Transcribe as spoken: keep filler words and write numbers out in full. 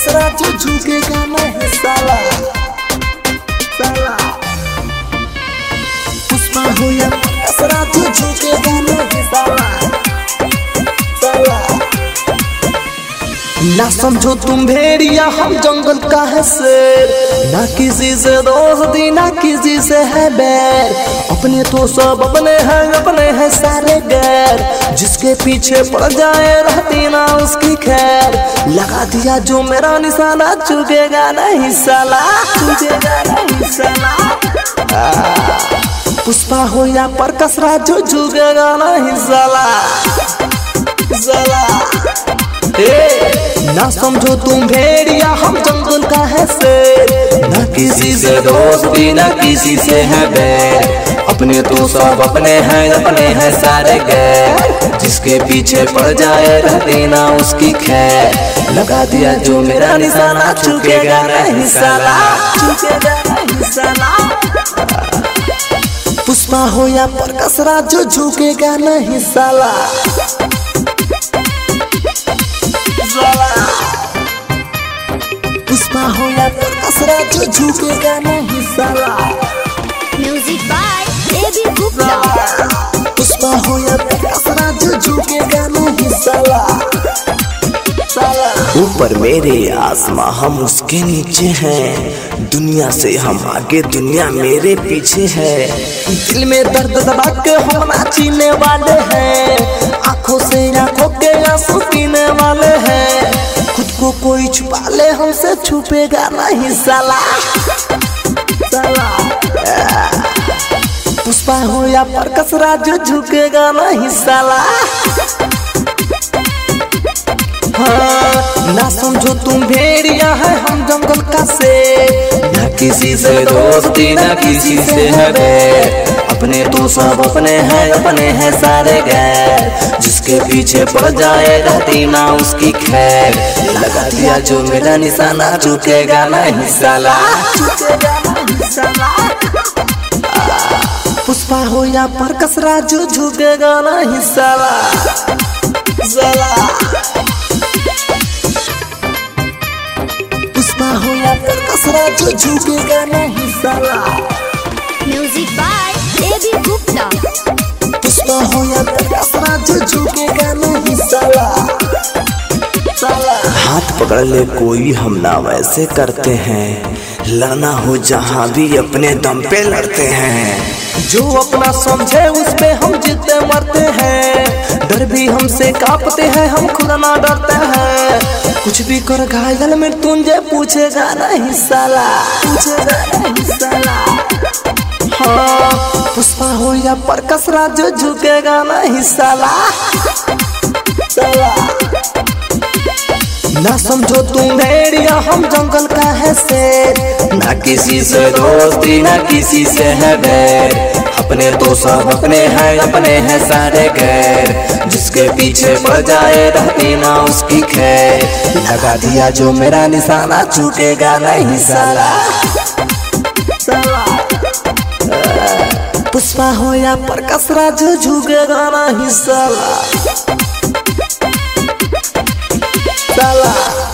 कसरा जो झुकेगा नहीं साला साला। पुष्पा हो या कसरा जो झुकेगा नहीं साला साला। ना समझो तुम भेड़िया हम जंगल का है शेर, ना किसी से दोस्ती ना किसी से है बैर। अपने तो सब अपने हैं अपने हैं सारे गैर, जिसके पीछे पड़ जाए रहती ना उसकी खैर। लगा दिया जो मेरा निशाना चुकेगा नहीं साला चुकेगा नहीं साला। पुष्पा हो या पर कसरा जो झुकेगा नहीं साला साला। ना समझो तुम भेड़िया हम जंगल का है शेर, ना किसी से दोस्ती ना किसी से है बैर। अपने तो सब अपने हैं अपने हैं सारे गैर, जिसके पीछे पड़ जाए रहते ना उसकी खैर। लगा दिया जो मेरा निशाना चुकेगा नहीं साला चुकेगा नहीं साला। पुष्पा हो या पर कसरा जो झुकेगा नहीं साला पुष्पा हो या पर कसरा जो झुकेगा नहीं साला। Music by Baby Gupta. Pushpa हो या पर कसरा जो झुकेगा नहीं साला साला। ऊपर मेरे आसमां हम उसके नीचे हैं, दुनिया से हम आगे दुनिया मेरे पीछे है। दिल में दर्द दबा के हम नाचने वाले हैं, आंखों से आंखों के आंसू पीने वाले हैं। खुद को कोई छुपा ले हमसे छुपेगा नहीं साला साला। पुष्पा हो या पर कसरा जो झुकेगा नहीं साला। हाँ, ना समझो तुम भेड़िया है हम जंगल का शेर, ना किसी से दोस्ती ना किसी से है बैर। अपने तो सब अपने हैं अपने हैं सारे गैर, जिसके पीछे पड़ जाए रहती ना उसकी खैर। लगा दिया जो मेरा निशाना झुकेगा नहीं साला झुकेगा नहीं साला। पुष्पा हो या पर कसरा जो झुकेगा नहीं साला साला। पुष्पा हो या पर कसरा जो झुकेगा नहीं साला। Music by Baby Gupta. Pushpa हो या पर कसरा जो झुकेगा नहीं साला साला। हाथ पकड़ ले कोई हम ना वैसे करते हैं, लड़ना हो जहाँ भी अपने दम पे लड़ते हैं। जो अपना समझे उस पे हम जीते मरते हैं, डर भी हमसे कांपते हैं हम खुद ना डरते हैं। कुछ भी कर घायल में तुझे पूछेगा नहीं साला पूछेगा नहीं साला। हाँ, पुष्पा हो या पर कसरा जो झुकेगा नहीं साला साला। ना समझो तुम भेड़िया हम जंगल का है शेर, ना किसी से दोस्ती ना किसी से है बैर। अपने तो सब अपने हैं अपने हैं सारे गैर, जिसके पीछे पड़ जाए रहती ना उसकी खैर। लगा दिया जो मेरा निशाना चुकेगा नहीं साला साला। पुष्पा हो या पर कसरा जो झुकेगा नहीं साला साला।